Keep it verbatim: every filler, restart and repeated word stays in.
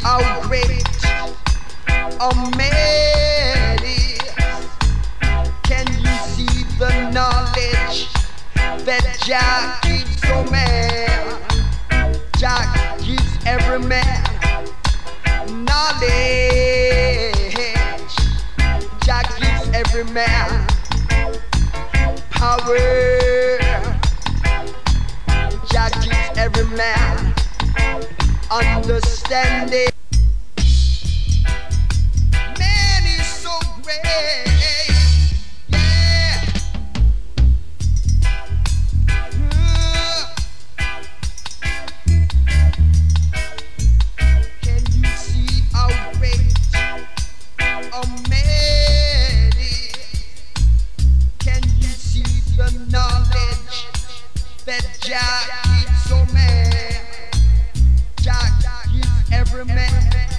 how great a man is. Can you see the knowledge that Jah gives to man? Jah gives every man knowledge. Jah gives every man power. Jah gives every man understanding. Man is so great, yeah. Uh, Can you see how great a man is? Can you see the knowledge that Jah gives to man? Jah gives every man